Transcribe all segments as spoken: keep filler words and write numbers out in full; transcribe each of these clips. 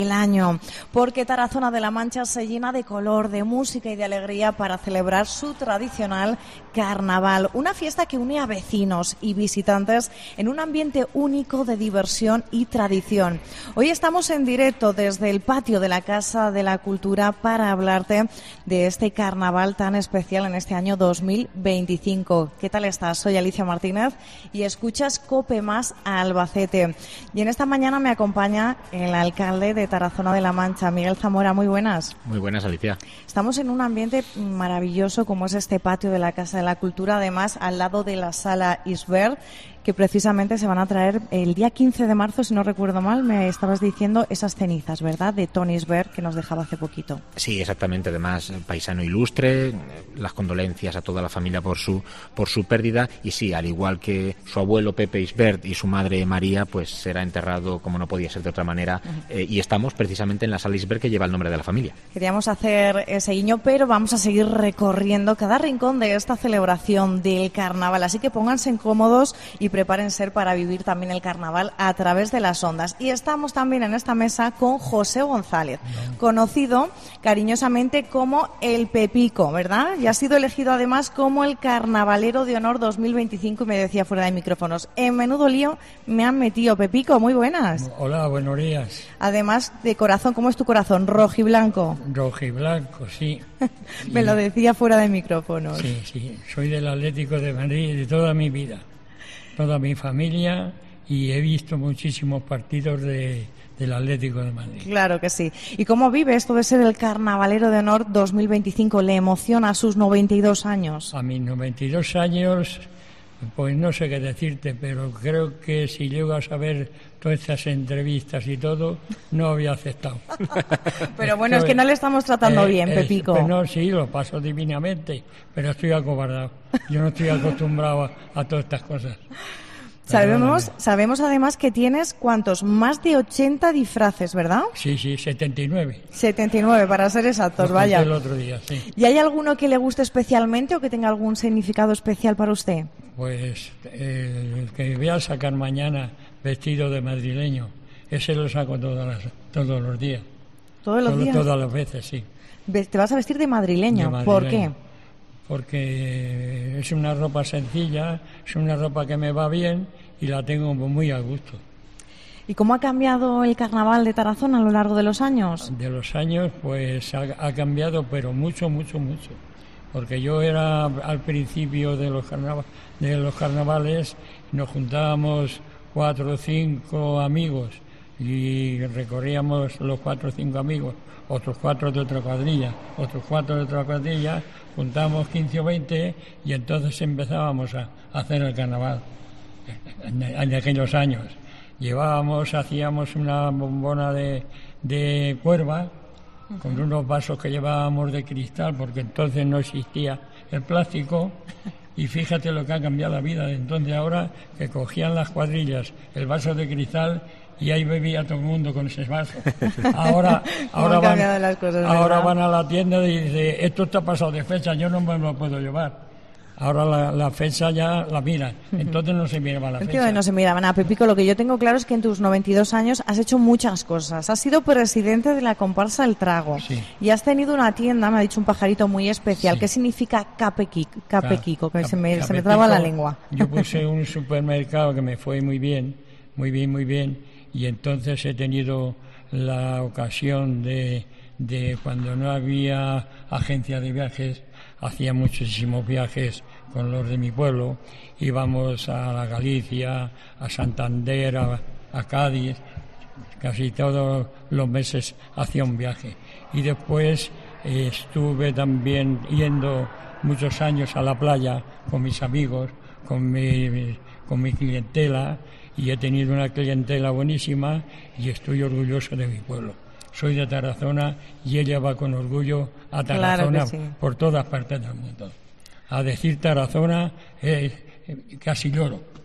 el año, porque Tarazona de la Mancha se llena de color, de música y de alegría para celebrar su tradicional carnaval, una fiesta que une a vecinos y visitantes en un ambiente único de diversión y tradición. Hoy estamos en directo desde el patio de la Casa de la Cultura para hablarte de este carnaval tan especial en este año dos mil veinticinco. ¿Qué tal estás? Soy Alicia Martínez y escuchas COPE Más a Albacete. Y en esta mañana me acompaña el alcalde de Tarazona de la Mancha, Miguel Zamora. Muy buenas. Muy buenas, Alicia. Estamos en un ambiente maravilloso como es este patio de la Casa de la Cultura, además al lado de la Sala Isbert, que precisamente se van a traer el día quince de marzo, si no recuerdo mal, me estabas diciendo esas cenizas, ¿verdad?, de Toni Isbert, que nos dejaba hace poquito. Sí, exactamente, además paisano ilustre, las condolencias a toda la familia por su por su pérdida, y sí, al igual que su abuelo Pepe Isbert y su madre María, pues será enterrado como no podía ser de otra manera, uh-huh. eh, y estamos precisamente en la Sala Isbert, que lleva el nombre de la familia. Queríamos hacer ese guiño, pero vamos a seguir recorriendo cada rincón de esta celebración del carnaval, así que pónganse cómodos y prepárense para vivir también el carnaval a través de las ondas. Y estamos también en esta mesa con José González, conocido cariñosamente como el Pepico, ¿verdad? Y ha sido elegido además como el Carnavalero de Honor dos mil veinticinco, y me decía fuera de micrófonos, en menudo lío me han metido. Pepico, muy buenas. Hola, buenos días. Además de corazón, ¿cómo es tu corazón? ¿Rojiblanco? Rojiblanco, sí. Me y... lo decía fuera de micrófonos. Sí, sí, soy del Atlético de Madrid de toda mi vida. Toda mi familia, y he visto muchísimos partidos de, del Atlético de Madrid. Claro que sí. ¿Y cómo vive esto de ser el Carnavalero de Honor dos mil veinticinco? ¿Le emociona a sus noventa y dos años? A mis noventa y dos años, pues no sé qué decirte, pero creo que si llego a saber todas estas entrevistas y todo, no había aceptado. Pero bueno, es que no le estamos tratando eh, bien, es, Pepico. Pues no, sí, lo paso divinamente, pero estoy acobardado. Yo no estoy acostumbrado a, a todas estas cosas. Sabemos, sabemos además que tienes, ¿cuántos? Más de ochenta disfraces, ¿verdad? Sí, sí, setenta y nueve. setenta y nueve, para ser exactos, Lo vaya. el otro día, sí. ¿Y hay alguno que le guste especialmente o que tenga algún significado especial para usted? Pues eh, el que voy a sacar mañana vestido de madrileño, ese lo saco todas las, todos los días. ¿Todos los Todo, días? Todas las veces, sí. ¿Te vas a vestir de madrileño? de madrileño? ¿Por qué? Porque es una ropa sencilla, es una ropa que me va bien y la tengo muy a gusto. ¿Y cómo ha cambiado el carnaval de Tarazona a lo largo de los años? De los años, pues ha, ha cambiado, pero mucho, mucho, mucho. Porque yo era al principio de los, carnaval, de los carnavales, nos juntábamos cuatro o cinco amigos y recorríamos los cuatro o cinco amigos, otros cuatro de otra cuadrilla, otros cuatro de otra cuadrilla, juntábamos quince o veinte y entonces empezábamos a, a hacer el carnaval en, en aquellos años. Llevábamos, hacíamos una bombona de, de cuerva con unos vasos que llevábamos de cristal, porque entonces no existía el plástico, y fíjate lo que ha cambiado la vida de entonces ahora, que cogían las cuadrillas el vaso de cristal y ahí bebía todo el mundo con ese vaso. Ahora, ahora, van, las cosas, ahora van a la tienda y dicen, esto está pasado de fecha, yo no me lo puedo llevar. Ahora la, la fecha ya la miran, entonces no se miraba la fecha. Entiendo que no se miraban. A Pepico, lo que yo tengo claro es que en tus noventa y dos años has hecho muchas cosas. Has sido presidente de la comparsa El Trago, sí. Y has tenido una tienda, me ha dicho un pajarito muy especial. Sí. ¿Qué significa Capequico? Capequico, que Cap, se me, Capequico, se me traba la lengua. Yo puse un supermercado que me fue muy bien, muy bien, muy bien, y entonces he tenido la ocasión de, de cuando no había agencia de viajes, hacía muchísimos viajes con los de mi pueblo, íbamos a la Galicia, a Santander, a, a Cádiz, casi todos los meses hacía un viaje. Y después eh, estuve también yendo muchos años a la playa con mis amigos, con mi, con mi clientela, y he tenido una clientela buenísima y estoy orgulloso de mi pueblo. Soy de Tarazona y ella va con orgullo a Tarazona, claro, sí, por todas partes del mundo. A decir Tarazona eh, casi lloro.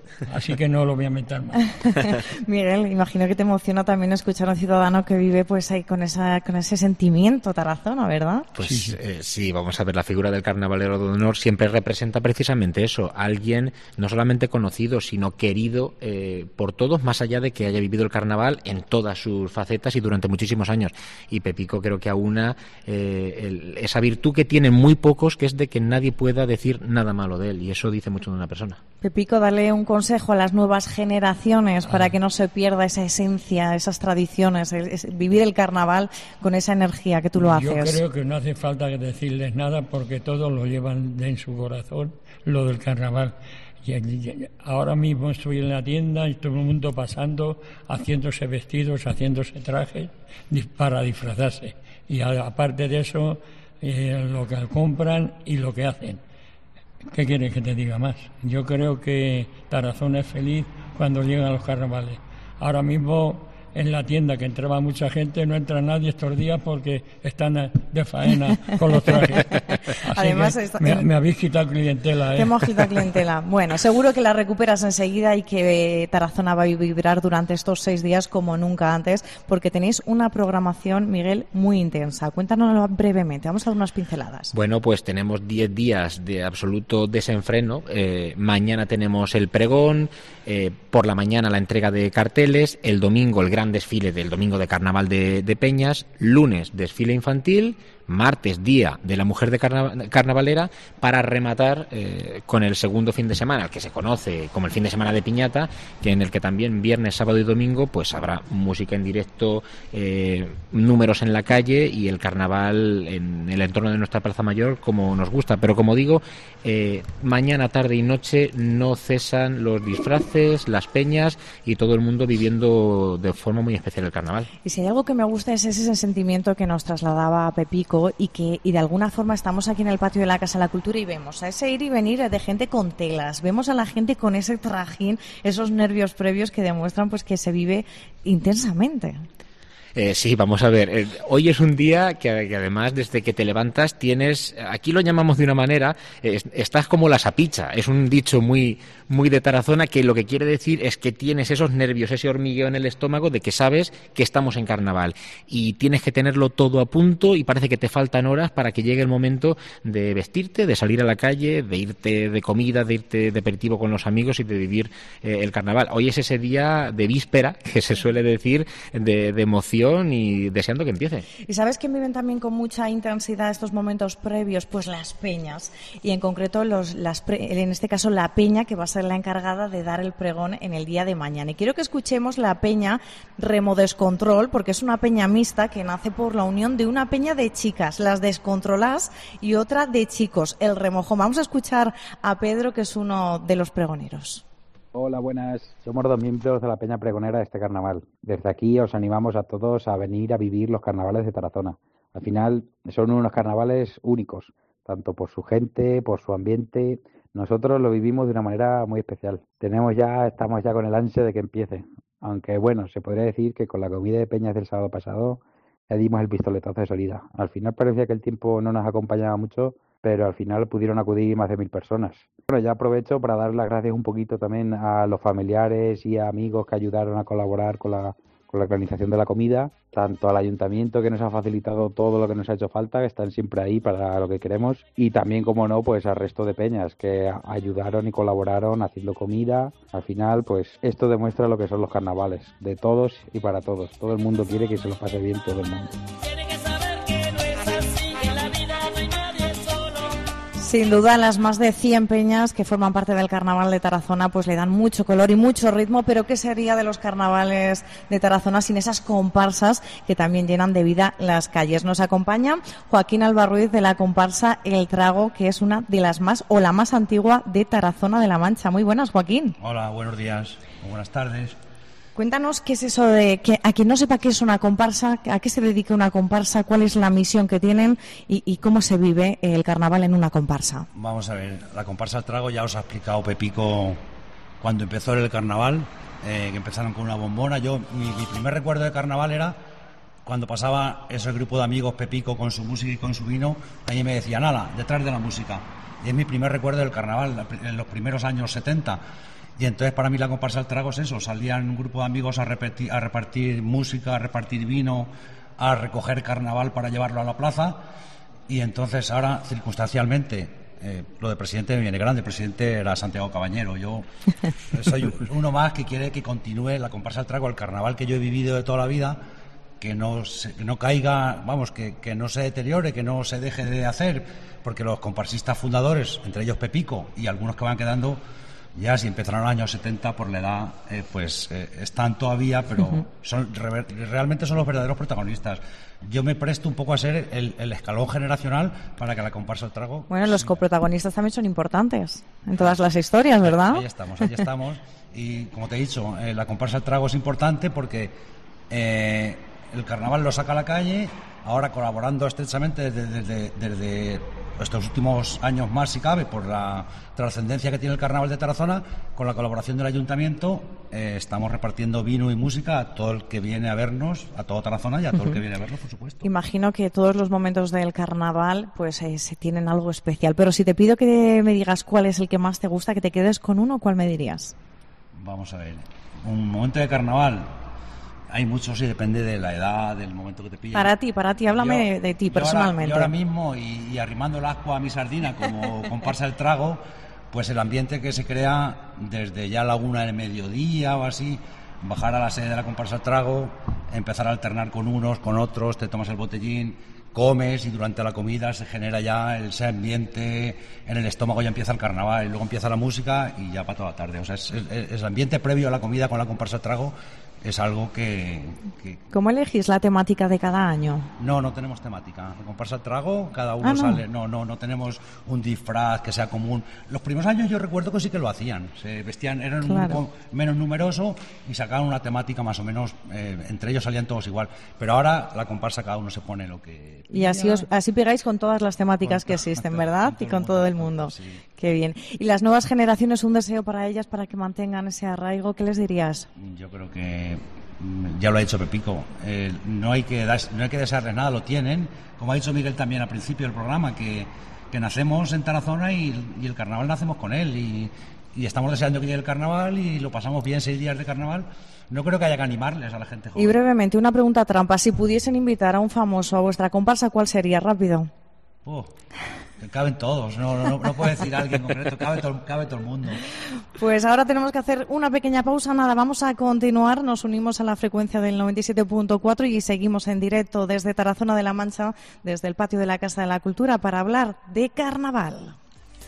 así que no lo voy a mentar más. Miguel, imagino que te emociona también escuchar a un ciudadano que vive pues ahí con esa con ese sentimiento Tarazona, ¿verdad? Pues sí, sí. Eh, sí, vamos a ver, la figura del carnavalero de honor siempre representa precisamente eso, alguien no solamente conocido, sino querido eh, por todos, más allá de que haya vivido el carnaval en todas sus facetas y durante muchísimos años. Y Pepico creo que aúna eh, el, esa virtud que tienen muy pocos, que es de que nadie pueda decir nada malo de él, y eso dice mucho de una persona. Pepico, dale un consejo a las nuevas generaciones para que no se pierda esa esencia, esas tradiciones, es, es, vivir el carnaval con esa energía que tú lo haces. Yo creo que no hace falta decirles nada porque todos lo llevan en su corazón, lo del carnaval. Y ahora mismo estoy en la tienda y todo el mundo pasando, haciéndose vestidos, haciéndose trajes para disfrazarse. Y aparte de eso, eh, lo que compran y lo que hacen. ¿Qué quieres que te diga más? Yo creo que Tarazona es feliz cuando llegan los carnavales. Ahora mismo en la tienda, que entraba mucha gente, no entra nadie estos días porque están de faena con los trajes. Así Además, que está... me, me habéis quitado clientela. ¿eh? Te hemos quitado clientela. Bueno, seguro que la recuperas enseguida y que Tarazona va a vibrar durante estos seis días como nunca antes, porque tenéis una programación, Miguel, muy intensa. Cuéntanoslo brevemente, vamos a dar unas pinceladas. Bueno, pues tenemos diez días de absoluto desenfreno. Eh, mañana tenemos el pregón, eh, por la mañana la entrega de carteles, el domingo el gran desfile del domingo de carnaval de, de Peñas, lunes desfile infantil, martes día de la mujer de carna, carnavalera, para rematar eh, con el segundo fin de semana, el que se conoce como el fin de semana de piñata, que en el que también viernes, sábado y domingo pues habrá música en directo, eh, números en la calle y el carnaval en el entorno de nuestra Plaza Mayor como nos gusta. Pero como digo, eh, mañana, tarde y noche no cesan los disfraces, las peñas y todo el mundo viviendo de forma muy especial el carnaval. Y si hay algo que me gusta es ese sentimiento que nos trasladaba Pepico y que y de alguna forma estamos aquí en el patio de la Casa de la Cultura y vemos a ese ir y venir de gente con telas, vemos a la gente con ese trajín, esos nervios previos que demuestran pues que se vive intensamente. Eh, sí, vamos a ver. Eh, hoy es un día que, que además desde que te levantas tienes, aquí lo llamamos de una manera, eh, estás como la sapicha. Es un dicho muy muy de Tarazona que lo que quiere decir es que tienes esos nervios, ese hormigueo en el estómago de que sabes que estamos en carnaval y tienes que tenerlo todo a punto y parece que te faltan horas para que llegue el momento de vestirte, de salir a la calle, de irte de comida, de irte de aperitivo con los amigos y de vivir eh, el carnaval. Hoy es ese día de víspera, que se suele decir, de, de emoción y deseando que empiece. ¿Y sabes quién viven también con mucha intensidad estos momentos previos? Pues las peñas, y en concreto los, las pre, en este caso la peña que va a ser la encargada de dar el pregón en el día de mañana. Y quiero que escuchemos la peña Remo Descontrol, porque es una peña mixta que nace por la unión de una peña de chicas, las Descontrolás, y otra de chicos, el Remojón. Vamos a escuchar a Pedro, que es uno de los pregoneros. Hola, buenas. Somos dos miembros de la peña pregonera de este carnaval. Desde aquí os animamos a todos a venir a vivir los carnavales de Tarazona. Al final son unos carnavales únicos, tanto por su gente, por su ambiente. Nosotros lo vivimos de una manera muy especial. Tenemos ya, estamos ya con el ansia de que empiece. Aunque bueno, se podría decir que con la comida de peñas del sábado pasado ya dimos el pistoletazo de salida. Al final parecía que el tiempo no nos acompañaba mucho, pero al final pudieron acudir más de mil personas. Bueno, ya aprovecho para dar las gracias un poquito también a los familiares y a amigos que ayudaron a colaborar con la, con la organización de la comida, tanto al ayuntamiento, que nos ha facilitado todo lo que nos ha hecho falta, que están siempre ahí para lo que queremos, y también, como no, pues al resto de peñas que ayudaron y colaboraron haciendo comida. Al final, pues esto demuestra lo que son los carnavales, de todos y para todos. Todo el mundo quiere que se lo pase bien todo el mundo. Sin duda, las más de cien peñas que forman parte del carnaval de Tarazona pues le dan mucho color y mucho ritmo, pero ¿qué sería de los carnavales de Tarazona sin esas comparsas que también llenan de vida las calles? Nos acompaña Joaquín Alba Ruiz de la comparsa El Trago, que es una de las más o la más antigua de Tarazona de la Mancha. Muy buenas, Joaquín. Hola, buenos días, buenas tardes. Cuéntanos qué es eso de que a quien no sepa qué es una comparsa, a qué se dedica una comparsa, cuál es la misión que tienen y, y cómo se vive el carnaval en una comparsa. Vamos a ver, la comparsa El Trago ya os ha explicado Pepico cuando empezó el carnaval, eh, que empezaron con una bombona. Yo mi, mi primer recuerdo de carnaval era cuando pasaba ese grupo de amigos Pepico con su música y con su vino, ahí me decían, ala, detrás de la música. Y es mi primer recuerdo del carnaval en los primeros años setenta. Y entonces para mí la comparsa del trago es eso, salían un grupo de amigos a repartir, a repartir música, a repartir vino, a recoger carnaval para llevarlo a la plaza, y entonces ahora circunstancialmente eh, lo de presidente me viene grande. El presidente era Santiago Cabañero, yo soy uno más que quiere que continúe la comparsa del trago, el carnaval que yo he vivido de toda la vida, que no, se, que no caiga, vamos, que, que no se deteriore, que no se deje de hacer, porque los comparsistas fundadores, entre ellos Pepico y algunos que van quedando, ya si empezaron en los años setenta por la edad, eh, pues eh, están todavía, pero uh-huh. son re, realmente son los verdaderos protagonistas. Yo me presto un poco a ser el, el escalón generacional para que la comparsa del trago... Bueno, los coprotagonistas también son importantes en todas las historias, ¿verdad? Ahí estamos, ahí estamos. Y como te he dicho, eh, la comparsa del trago es importante porque eh, el carnaval lo saca a la calle, ahora colaborando estrechamente desde, desde, desde estos últimos años más, si cabe, por la trascendencia que tiene el carnaval de Tarazona, con la colaboración del ayuntamiento, eh, estamos repartiendo vino y música a todo el que viene a vernos, a todo Tarazona y a todo uh-huh. el que viene a vernos, por supuesto. Imagino que todos los momentos del carnaval pues eh, se tienen algo especial, pero si te pido que me digas cuál es el que más te gusta, que te quedes con uno, ¿cuál me dirías? Vamos a ver, un momento de carnaval... Hay muchos y depende de la edad, del momento que te pillen. Para ti, para ti, háblame yo, de ti personalmente. Yo ahora, yo ahora mismo, y, y arrimando el ascua a mi sardina como comparsa del trago, pues el ambiente que se crea desde ya la una del mediodía o así, bajar a la sede de la comparsa del trago, empezar a alternar con unos, con otros, te tomas el botellín, comes y durante la comida se genera ya ese ambiente, en el estómago ya empieza el carnaval y luego empieza la música y ya para toda la tarde. O sea, es, es, es el ambiente previo a la comida con la comparsa del trago. Es algo que, que... ¿Cómo elegís la temática de cada año? No, no tenemos temática. La comparsa del trago, cada uno ah, ¿no? sale... No, no, no tenemos un disfraz que sea común. Los primeros años yo recuerdo que sí que lo hacían. Se vestían, eran claro. un grupo menos numeroso y sacaban una temática más o menos... Eh, entre ellos salían todos igual. Pero ahora la comparsa cada uno se pone lo que... Y así, os, así pegáis con todas las temáticas con, que existen, ¿verdad? Con y con todo el mundo. Sí. Qué bien. ¿Y las nuevas generaciones, un deseo para ellas para que mantengan ese arraigo? ¿Qué les dirías? Yo creo que... Ya lo ha dicho Pepico, eh, no hay que dar, no hay que desearles nada, lo tienen, como ha dicho Miguel también al principio del programa, que, que nacemos en Tarazona y, y el carnaval nacemos con él y, y estamos deseando que llegue el carnaval y lo pasamos bien seis días de carnaval. No creo que haya que animarles a la gente joven. Y brevemente, una pregunta trampa, si pudiesen invitar a un famoso a vuestra comparsa, ¿cuál sería? Rápido. Oh. Caben todos, no, no, no puedo decir a alguien concreto, cabe todo, cabe todo el mundo. Pues ahora tenemos que hacer una pequeña pausa, nada, vamos a continuar, nos unimos a la frecuencia del noventa y siete punto cuatro y seguimos en directo desde Tarazona de la Mancha, desde el patio de la Casa de la Cultura, para hablar de carnaval.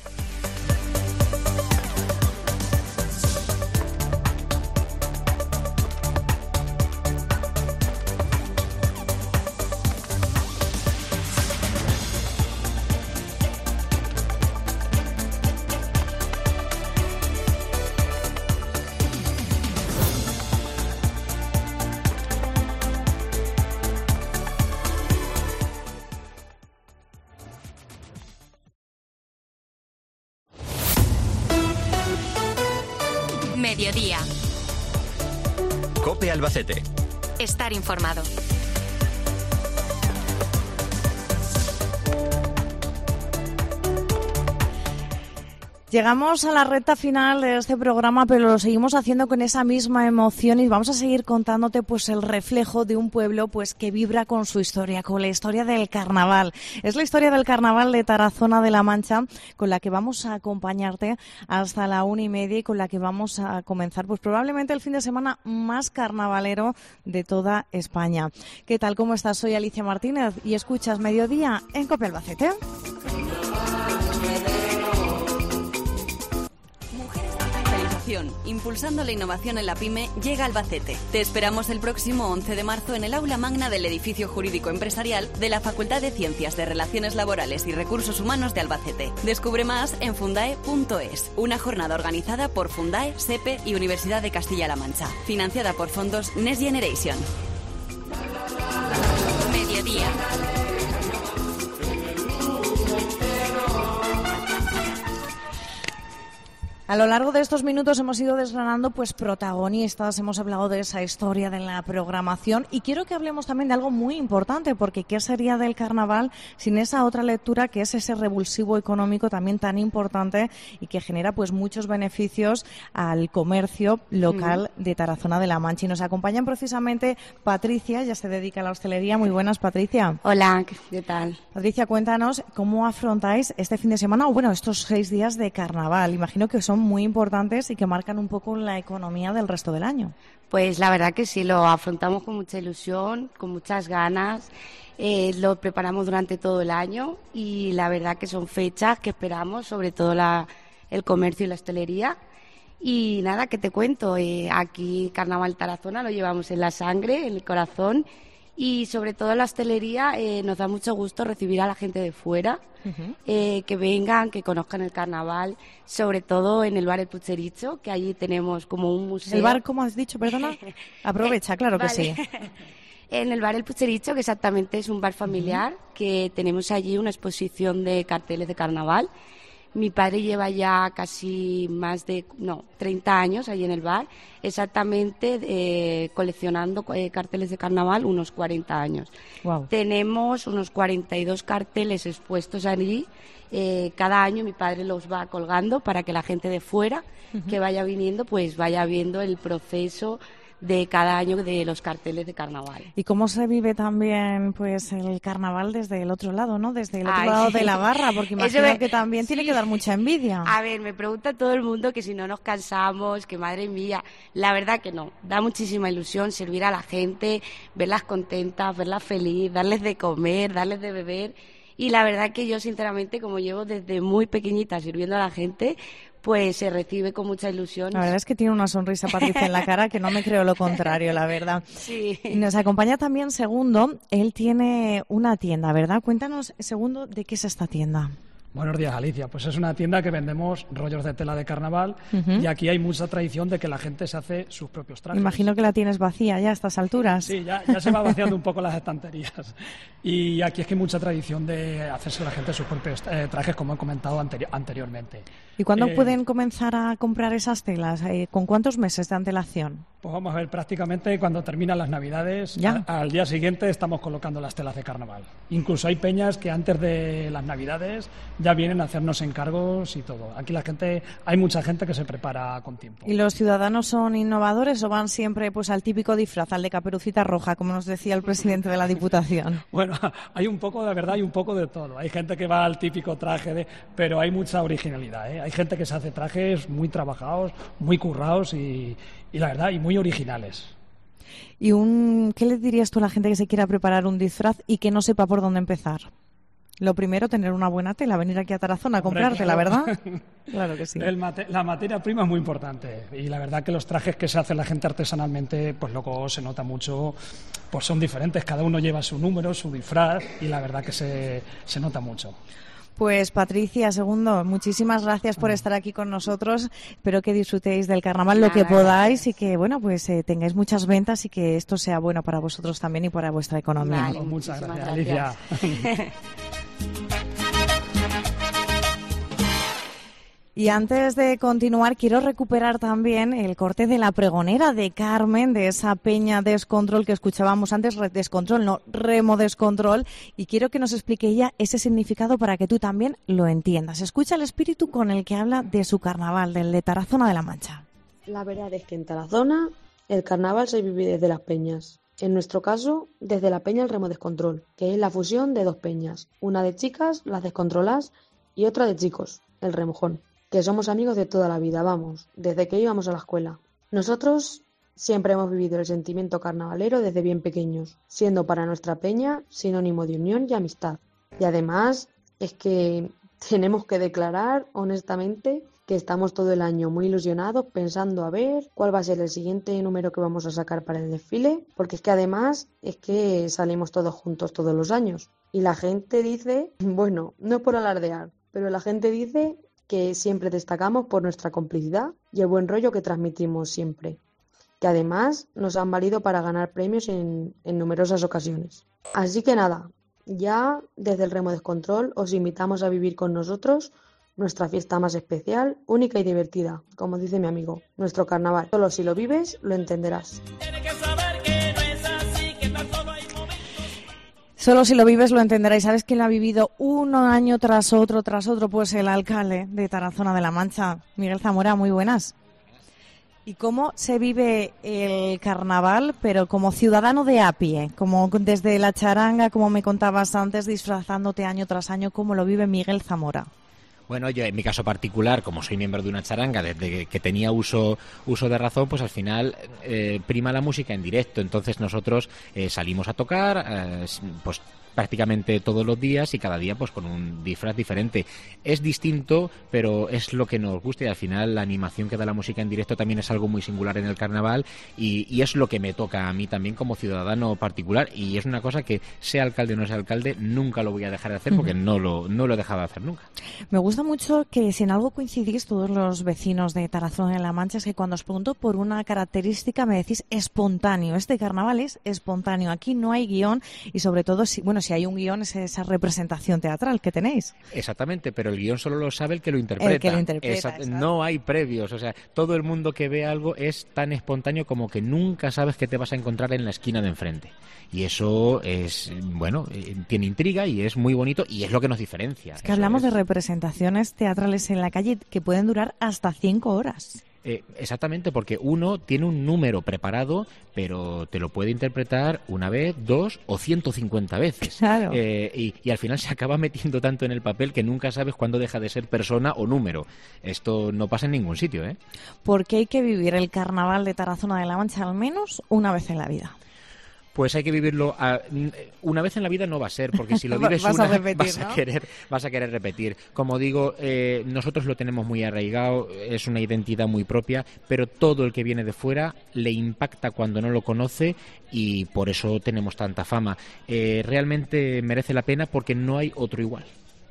Mediodía. COPE Albacete. Estar informado. Llegamos a la recta final de este programa, pero lo seguimos haciendo con esa misma emoción y vamos a seguir contándote pues el reflejo de un pueblo pues que vibra con su historia, con la historia del carnaval. Es la historia del carnaval de Tarazona de la Mancha con la que vamos a acompañarte hasta la una y media y con la que vamos a comenzar pues probablemente el fin de semana más carnavalero de toda España. ¿Qué tal? ¿Cómo estás? Soy Alicia Martínez y escuchas Mediodía en COPE Albacete. Impulsando la innovación en la pyme, llega Albacete. Te esperamos el próximo once de marzo en el aula magna del edificio jurídico empresarial de la Facultad de Ciencias de Relaciones Laborales y Recursos Humanos de Albacete. Descubre más en fundae punto es, una jornada organizada por Fundae, SEPE y Universidad de Castilla-La Mancha, financiada por fondos Next Generation. Mediodía. A lo largo de estos minutos hemos ido desgranando pues protagonistas, hemos hablado de esa historia de la programación y quiero que hablemos también de algo muy importante, porque ¿qué sería del carnaval sin esa otra lectura que es ese revulsivo económico también tan importante y que genera pues muchos beneficios al comercio local de Tarazona de la Mancha? Y nos acompañan precisamente Patricia, ya se dedica a la hostelería. Muy buenas, Patricia. Hola, ¿qué tal? Patricia, cuéntanos cómo afrontáis este fin de semana o bueno, estos seis días de carnaval. Imagino que son muy importantes y que marcan un poco la economía del resto del año. Pues la verdad que sí, lo afrontamos con mucha ilusión, con muchas ganas, eh, lo preparamos durante todo el año y la verdad que son fechas que esperamos, sobre todo la, el comercio y la hostelería. Y nada, ¿qué te cuento? Eh, aquí Carnaval Tarazona lo llevamos en la sangre, en el corazón. Y sobre todo en la hostelería eh, nos da mucho gusto recibir a la gente de fuera, uh-huh. eh, que vengan, que conozcan el carnaval, sobre todo en el bar El Puchericho, que allí tenemos como un museo. ¿El bar, cómo has dicho, perdona? Aprovecha, claro vale. que sí. En el bar El Puchericho, que exactamente es un bar familiar, uh-huh. que tenemos allí una exposición de carteles de carnaval. Mi padre lleva ya casi más de, no, treinta años ahí en el bar, exactamente eh, coleccionando eh, carteles de carnaval, unos cuarenta años. Wow. Tenemos unos cuarenta y dos carteles expuestos allí. Eh, cada año mi padre los va colgando para que la gente de fuera uh-huh. que vaya viniendo, pues vaya viendo el proceso de cada año de los carteles de carnaval. ¿Y cómo se vive también pues el carnaval desde el otro lado, ¿no? Desde el otro Ay, lado de la barra, porque imagino me... que también sí. tiene que dar mucha envidia. A ver, me pregunta todo el mundo que si no nos cansamos, que madre mía, la verdad que no, da muchísima ilusión servir a la gente, verlas contentas, verlas feliz, darles de comer, darles de beber. Y la verdad que yo, sinceramente, como llevo desde muy pequeñita sirviendo a la gente, pues se recibe con mucha ilusión. La verdad es que tiene una sonrisa, Patricia, en la cara, que no me creo lo contrario, la verdad. Sí. Y nos acompaña también Segundo. Él tiene una tienda, ¿verdad? Cuéntanos, Segundo, ¿de qué es esta tienda? Buenos días, Alicia. Pues es una tienda que vendemos rollos de tela de carnaval uh-huh. y aquí hay mucha tradición de que la gente se hace sus propios trajes. Imagino que la tienes vacía ya a estas alturas. Sí, ya, ya se va vaciando un poco las estanterías. Y aquí es que hay mucha tradición de hacerse la gente sus propios eh, trajes, como he comentado anteri- anteriormente. ¿Y cuándo eh, pueden comenzar a comprar esas telas? Eh, ¿Con cuántos meses de antelación? Pues vamos a ver, prácticamente cuando terminan las Navidades, ¿Ya? a, al día siguiente estamos colocando las telas de carnaval. Incluso hay peñas que antes de las Navidades ya vienen a hacernos encargos y todo. Aquí la gente, hay mucha gente que se prepara con tiempo. ¿Y los ciudadanos son innovadores o van siempre pues al típico disfraz, al de Caperucita Roja, como nos decía el presidente de la Diputación? Bueno, hay un poco de verdad y un poco de todo. Hay gente que va al típico traje, de, pero hay mucha originalidad, ¿eh? Hay gente que se hace trajes muy trabajados, muy currados y, y la verdad, y muy originales. ¿Y un, qué le dirías tú a la gente que se quiera preparar un disfraz y que no sepa por dónde empezar? Lo primero, tener una buena tela, venir aquí a Tarazona a comprártela, claro. ¿verdad? Claro que sí. El mate- la materia prima es muy importante y la verdad que los trajes que se hace la gente artesanalmente, pues luego se nota mucho, pues son diferentes, cada uno lleva su número, su disfraz y la verdad que se, se nota mucho. Pues Patricia, Segundo, muchísimas gracias por estar aquí con nosotros. Espero que disfrutéis del carnaval lo que podáis y que bueno pues eh, tengáis muchas ventas y que esto sea bueno para vosotros también y para vuestra economía. Vale, Pues muchas gracias, gracias. Alicia. Y antes de continuar, quiero recuperar también el corte de la pregonera de Carmen, de esa peña Descontrol que escuchábamos antes, Descontrol, no, Remo Descontrol, y quiero que nos explique ella ese significado para que tú también lo entiendas. Escucha el espíritu con el que habla de su carnaval, del de Tarazona de la Mancha. La verdad es que en Tarazona el carnaval se vive desde las peñas. En nuestro caso, desde la peña el Remo Descontrol, que es la fusión de dos peñas, una de chicas, las Descontroladas, y otra de chicos, el Remojón, que somos amigos de toda la vida, vamos, desde que íbamos a la escuela. Nosotros siempre hemos vivido el sentimiento carnavalero desde bien pequeños, siendo para nuestra peña sinónimo de unión y amistad. Y además es que tenemos que declarar honestamente que estamos todo el año muy ilusionados pensando a ver cuál va a ser el siguiente número que vamos a sacar para el desfile, porque es que además es que salimos todos juntos todos los años. Y la gente dice, bueno, no es por alardear, pero la gente dice que siempre destacamos por nuestra complicidad y el buen rollo que transmitimos siempre, que además nos han valido para ganar premios en, en numerosas ocasiones. Así que nada, ya desde el Remo Descontrol os invitamos a vivir con nosotros nuestra fiesta más especial, única y divertida, como dice mi amigo, nuestro carnaval. Solo si lo vives, lo entenderás. Solo si lo vives lo entenderéis. ¿Sabes quién lo ha vivido un año tras otro, tras otro? Pues el alcalde de Tarazona de la Mancha, Miguel Zamora. Muy buenas. ¿Y cómo se vive el carnaval, pero como ciudadano de a pie? Como desde la charanga, como me contabas antes, disfrazándote año tras año, ¿cómo lo vive Miguel Zamora? Bueno, yo en mi caso particular, como soy miembro de una charanga, desde que tenía uso uso de razón, pues al final eh, prima la música en directo. Entonces nosotros eh, salimos a tocar, eh, pues prácticamente todos los días y cada día pues con un disfraz diferente. Es distinto, pero es lo que nos gusta y al final la animación que da la música en directo también es algo muy singular en el carnaval y, y es lo que me toca a mí también como ciudadano particular y es una cosa que sea alcalde o no sea alcalde nunca lo voy a dejar de hacer porque no lo, no lo he dejado de hacer nunca. Me gusta mucho que si en algo coincidís todos los vecinos de Tarazona de la Mancha es que cuando os pregunto por una característica me decís espontáneo. Este carnaval es espontáneo, aquí no hay guión y sobre todo si, bueno, si hay un guión es esa representación teatral que tenéis. Exactamente, pero el guión solo lo sabe el que lo interpreta. El que lo interpreta, Exact- no hay previos, o sea, todo el mundo que ve algo es tan espontáneo como que nunca sabes qué te vas a encontrar en la esquina de enfrente. Y eso es, bueno, eh, tiene intriga y es muy bonito y es lo que nos diferencia. Es que hablamos es. de representaciones teatrales en la calle que pueden durar hasta cinco horas. Eh, exactamente, porque uno tiene un número preparado, pero te lo puede interpretar una vez, dos o ciento cincuenta veces. Claro. Eh, y, y al final se acaba metiendo tanto en el papel que nunca sabes cuándo deja de ser persona o número. Esto no pasa en ningún sitio, ¿eh? Porque hay que vivir el carnaval de Tarazona de la Mancha al menos una vez en la vida. Pues hay que vivirlo a, una vez en la vida no va a ser, porque si lo vives vas una a repetir, vas a ¿no? querer vas a querer repetir. Como digo, eh, nosotros lo tenemos muy arraigado, es una identidad muy propia, pero todo el que viene de fuera le impacta cuando no lo conoce y por eso tenemos tanta fama. Eh, realmente merece la pena porque no hay otro igual.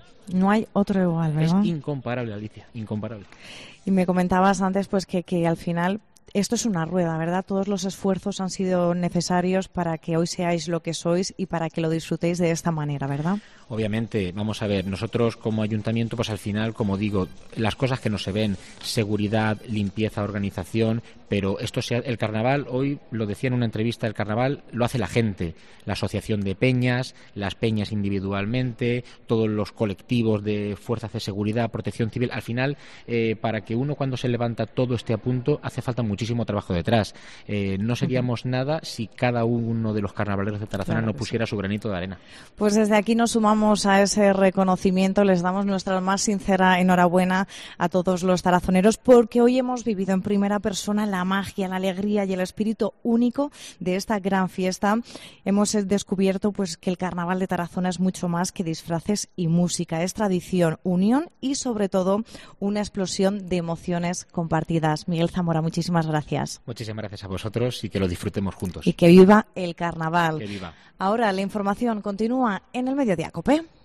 No hay otro igual, ¿verdad? Es incomparable, Alicia, incomparable. Y me comentabas antes pues que, que al final esto es una rueda, ¿verdad? Todos los esfuerzos han sido necesarios para que hoy seáis lo que sois y para que lo disfrutéis de esta manera, ¿verdad? Obviamente, vamos a ver, nosotros como ayuntamiento, pues al final, como digo, las cosas que no se ven, seguridad, limpieza, organización, pero esto sea, el carnaval, hoy lo decía en una entrevista, el carnaval lo hace la gente, la asociación de peñas, las peñas individualmente, todos los colectivos de fuerzas de seguridad, protección civil, al final, eh, para que uno cuando se levanta todo esté a punto, hace falta muchísimo trabajo detrás. Eh, no seríamos uh-huh. nada si cada uno de los carnavaleros de Tarazona claro no pusiera sí. su granito de arena. Pues desde aquí nos sumamos a ese reconocimiento, les damos nuestra más sincera enhorabuena a todos los tarazoneros porque hoy hemos vivido en primera persona la magia, la alegría y el espíritu único de esta gran fiesta. Hemos descubierto pues que el carnaval de Tarazona es mucho más que disfraces y música, es tradición, unión y sobre todo una explosión de emociones compartidas. Miguel Zamora, muchísimas gracias. Muchísimas gracias a vosotros y que lo disfrutemos juntos. Y que viva el carnaval. Que viva. Ahora la información continúa en el Mediodía COPE.